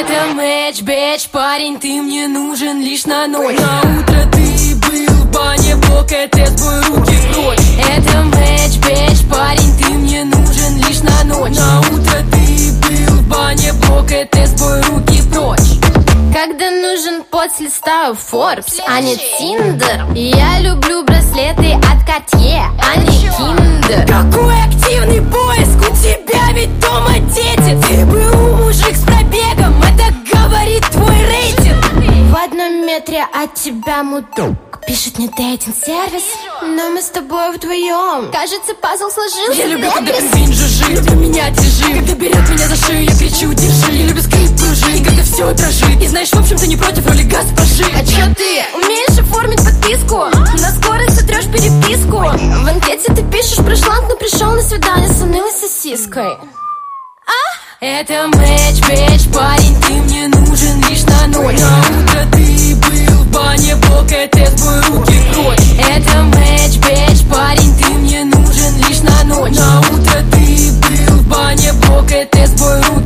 Это матч, бэч, парень, ты мне нужен лишь на ночь. На утро ты был в бане, блокая тест, бой, руки прочь. Это матч, бэч, парень, ты мне нужен лишь на ночь. На утро ты был в бане, блокая тест, бой, руки прочь. Когда нужен пот, листаю Forbes, а не Tinder. Я люблю браслеты от Cartier, а не Kinder. Какой активный поиск, у тебя ведь дома дети. Ты был мужик с пробегом, это говорит твой рейтинг. В одном метре от тебя мудок пишет мне дейтинг-сервис, но мы с тобой вдвоем. Кажется, пазл сложился. Я люблю, когда бензин жужжит, люблю меня тяжи. Когда берет меня за шею, я кричу, держи. Я люблю скрип пружин, когда все дрожит. И знаешь, в общем, ты не против роли госпожи. А чё ты? Умеешь оформить подписку? На скорость сотрешь переписку. В анкете ты пишешь про шланг, но пришел на свидание с унылой сосиской. Это матч, бэч, парень, ты мне нужен лишь на ночь. На утро ты был в бане, блокая тест, бой, руки прочь. Это матч, бэч, парень, ты мне нужен лишь на ночь. На утро ты был в бане, блокая тест, бой, руки